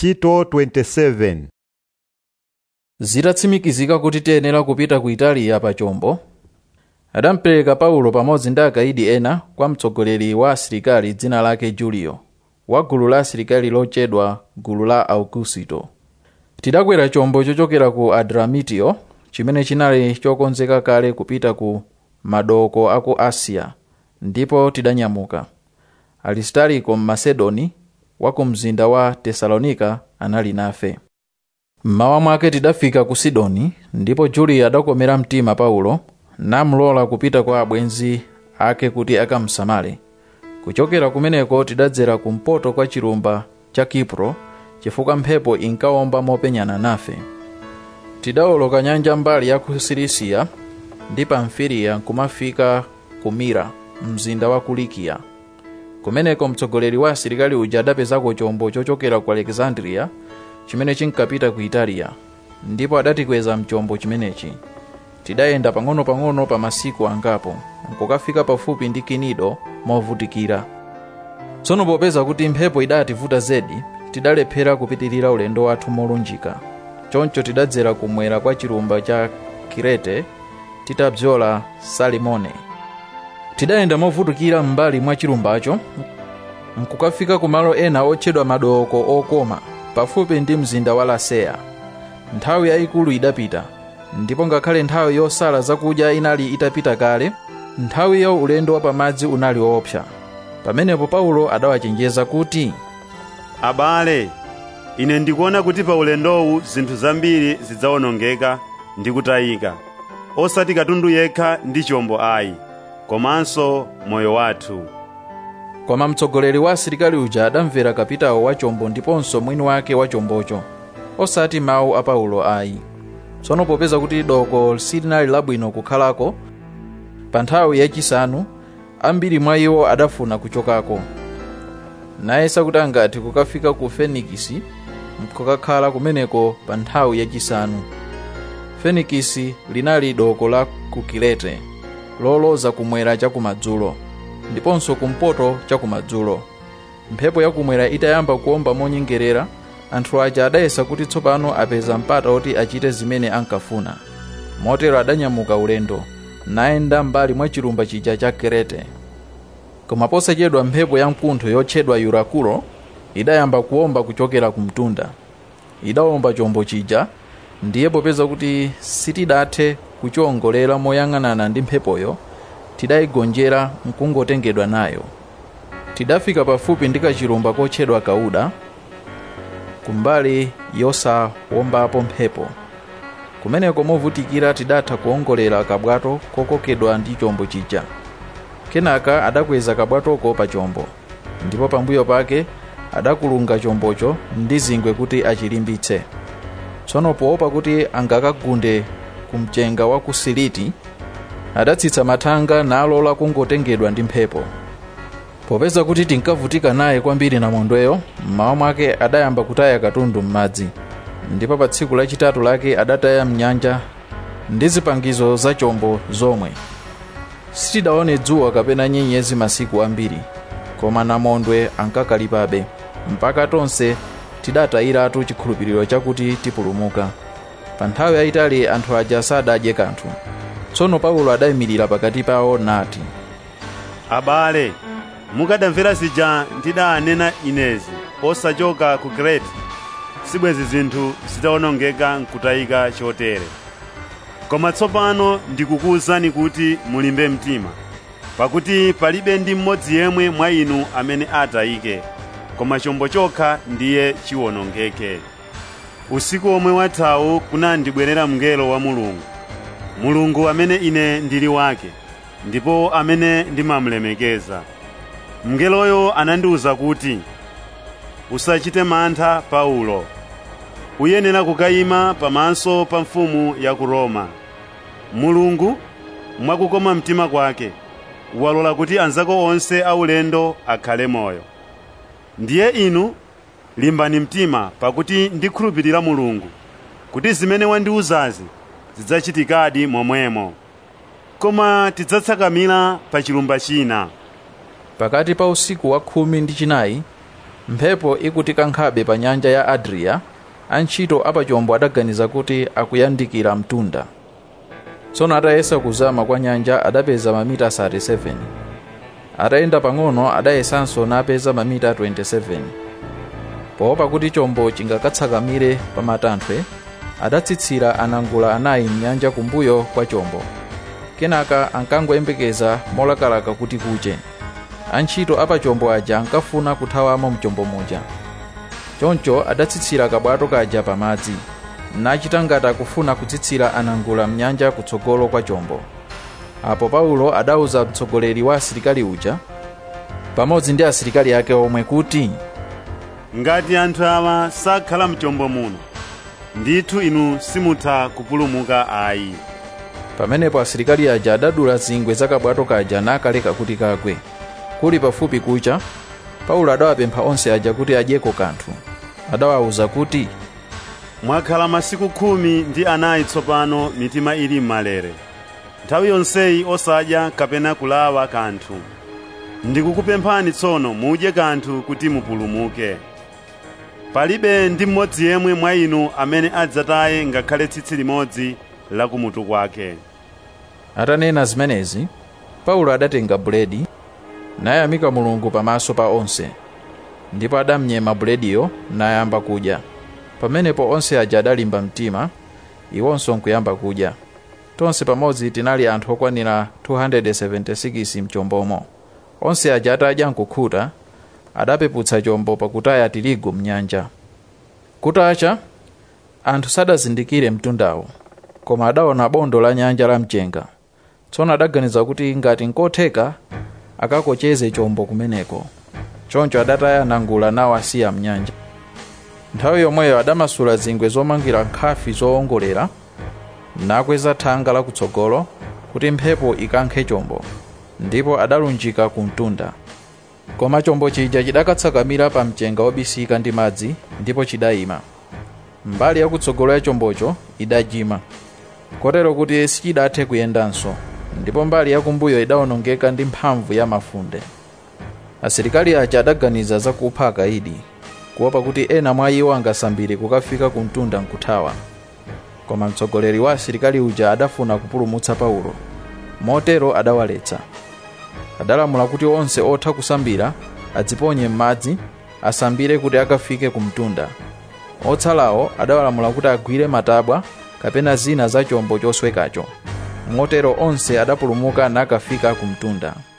Ntchito 27. Zitatsimikizika kuti tiyenera kupita ku Italiya pa chombo, adampereka Paulo pamodzi ndi akaidi ena kwa mtsogoleri wa asilikali dzina lake Julio, wa gulu la asilikali lotchedwa gulu la Augusito. Tidakwera chombo chochokera ku Adramitio, chimene chinali chokonzeka kale kupita ku madoko aku Asia, ndipo tidanyamuka. Aristariko Mmasedoni wa ku mzinda wa Tesalonika anali nafe. Mmawa mwake tidafika ku Sidoni, ndipo Julio adakomera mtima Paulo namlola kupita kwa abwenzi ake kuti akamsamale. Kuchokera kumeneko tidadzera kumpoto kwa chilumba cha Kipro chifukwa mphepo inkawomba mopenyana nafe. Tidawoloka nyanja mbali ya ku Silisia ndi Pamfiliya kumafika ku Mira, mzinda wa Kulikia. Kumeneko mtsogoleri wa asilikali uja adapezako chombo chochokera ku Alexandria chimene chinkapita ku Italiya, ndipo adatikweza mchombo chimenechi. Tidayenda pang'ono-pang'ono pa masiku angapo nkukafika pafupi ndi Kinido movutikira. Tsono popeza kuti mphepo idativuta zedi, tidalephera kupitirira ulendo wathu molunjika. Choncho tidadzera kumwera kwa chilumba cha Kirete titabzola Salimone. Tidayenda movutikira mbali mwa chilumbacho nkukafika kumalo ena otchedwa madoko okoma pafupi ndi mzinda wa Lasea. Nthawi yayikulu idapita, ndipo ngakhale nthawi yosala zakudya inali itapita kale, nthawi ya ulendo wa pamadzi unali woopsa. Pamenepo Paulo adawachenjeza kuti, "Abale, ine ndikuona kuti pa ulendowu zinthu zambiri zidzawonongeka ndi kutayika, osati katundu yekha ndi chombo ayi, komanso moyo wathu." Koma mtsogoleri wa asilikali uja adamvera kapitawo wa chombo ndiponso mwini wake wa chombocho, osati mawu a Paulo ayi. Tsono popeza kuti doko silinali labwino kukhalako, pa nthawi yachisanu ambiri mwa iwo adafuna kuchokako. Nayesa kuti angati kukafika ku Fenikisi nkukakhala kumeneko pa nthawi yachisanu. Fenikisi linali doko la ku Kirete, loloza kumwera chakumadzulo, ndiponso kumpoto chakumadzulo. Mphepo yakumwera itayamba kuomba monyengerera, anthu aja adayesa kuti tsopano apeza mpata oti achite zimene ankafuna. Motero adanyamuka ulendo, nayenda mbali mwa chilumba chija cha Kirete. Koma posachedwa mphepo ya mkuntho yotchedwa Yurakulo idayamba kuomba kuchokera kumtunda. Idawomba chombo chija, ndiye popeza kuti sitidathe kuchiongolera moyang'anana ndi mphepoyo, tidayigonjera nkungotengedwa nayo. Tidafika pafupi ndi kachilumba kotchedwa Kauda, kumbali yosawombapo mphepo. Kumeneko movutikira tidatha kuongolera kabwato kokokedwa ndi chombo chija. Kenaka adakweza kabwatoko pa chombo, ndipo pambuyo pake adakulunga chombocho ndi zingwe kuti achilimbitse. Tsono poopa kuti angakagunde kumchenga wa ku Siliti, adatsitsa mathanga nalola kungotengedwa ndi mphepo. Popeza kuti tinkavutika naye kwambiri namondweyo, mmawa mwake adayamba kutaya katundu m'madzi, ndipo pa tsiku lachitatu lake adataya mnyanja ndi zipangizo za chombo zomwe. Sitidaone dzuwa kapena nyenyezi masiku ambiri, koma namondwe ankakalipabe, mpaka tonse tidatayiratu chikhulupiriro chakuti tipulumuka. Pa nthawi yayitali anthu aja sadadye kanthu. Tsono Paulo adayimirira pakati pawo nati, "Abale, mukadamvera zija ndidanena inezi osachoka ku Krete, sibwezi zinthu zidawonongeka nkutayika chotere. Koma tsopano ndikukuwuzani kuti mulimbe mtima, pakuti palibe ndi mmodzi yemwe mwa inu amene atayike, koma chombo chokha ndiye chiwonongeke." Usiku omwe wathawu kunandibwerera mngelo wa Mulungu amene ine ndili wake, ndipo amene ndimamulemekeza. Mngeloyo anandiwuza kuti, "Usachite mantha Paulo. Uyenera kukayima pamaso pa mfumu ya ku Roma. Mulungu mwakukoma mtima kwake walola kuti anzako onse aulendo akhale moyo. Ndiye inu limbani mtima, pakuti ndikhulupirira Mulungu kuti zimene wandiwuzazi zidzachitikadi momwemo. Koma tidzatsakamira pa chilumba china." Pakati pa usiku wa 14 mphepo ikutikankhabe pa nyanja ya Adria, antchito apachombo adaganiza kuti akuyandikira mtunda. Tsono atayesa kuzama kwa nyanja adapeza mamita 37. Atayenda pang'ono adayesanso napeza mamita 27. Poopa kuti chombo chingakatsakamire pa matanthwe, adatsitsira anangula anayi mnyanja kumbuyo kwa chombo. Kenaka ankangoyembekeza molakalaka kuti kuche. Antchito apachombo aja ankafuna kuthawamo mchombo muja. Choncho adatsitsira kabwato kaja pamadzi, nachita ngati akufuna kutsitsira anangula mnyanja kutsogolo kwa chombo. Apo Paulo adauza mtsogoleri wa asilikali uja pamodzi ndi asilikali ake omwe kuti, ngati anthu awa sakhala mchombo muno, ndithu inu simutha kupulumuka ayi. Pamenepo asilikali aja adadula zingwe za kabwato kaja nakaleka kuti kagwe. Kuli pafupi kucha, Paulo adawapempha onse aja kuti adyeko kanthu. Adawawuza kuti, mwakhala masiku 14 tsopano mitima ili m'malere, nthawi yonseyi osadya kapena kulawa kanthu. Ndikukupemphani tsono mudye kanthu kuti mupulumuke. Palibe ndi mmodzi yemwe mwa inu amene adzataye ngakhale tsitsi limodzi la kumutu kwake. Atanena zimenezi, Paulo adatenga buledi, nayamika Mulungu pamaso pa onse, ndipo adamnyema bulediyo nayamba kudya. Pamenepo onse aja adalimba mtima, iwonso nkuyamba kudya. Tonse pamodzi tinali anthu okwanira 276 mchombomo. Onse aja atadya nkukhuta, adapeputsa chombo pakutaya tirigu mnyanja. Kutacha, anthu sadazindikire mtundawo, koma adaona bondo la nyanja la mchenga. Tsono adaganiza kuti ngati nkotheka akakocheze chombo kumeneko. Choncho adataya anangula nawasiya mnyanja. Nthawi yomweyo adamasula zingwe zomangira nkhafi zoongolera, nakweza thanga la kutsogolo kuti mphepo ikankhe chombo, ndipo adalunjika ku mtunda. Koma chombo chija chidakatsakamira pa mchenga wobisika ndi madzi, ndipo chidayima. Mbali yakutsogolo ya chombocho idajima, kotero kuti sichidathe kuyendanso, ndipo mbali yakumbuyo idawonongeka ndi mphamvu ya mafunde. Asilikali aja adaganiza za kupha akaidi, kuopa kuti ena mwa iwo angasambire kukafika ku mtunda nkuthawa. Koma mtsogoleri wa asilikali uja adafuna kupulumutsa Paulo, motero adawaletsa. Adalamula kuti onse otha kusambira adziponye m'madzi asambire kuti akafike ku mtunda. Otsalawo adawalamula kuti agwire matabwa kapena zina za chombo choswekacho. Motero onse adapulumuka nakafika ku mtunda.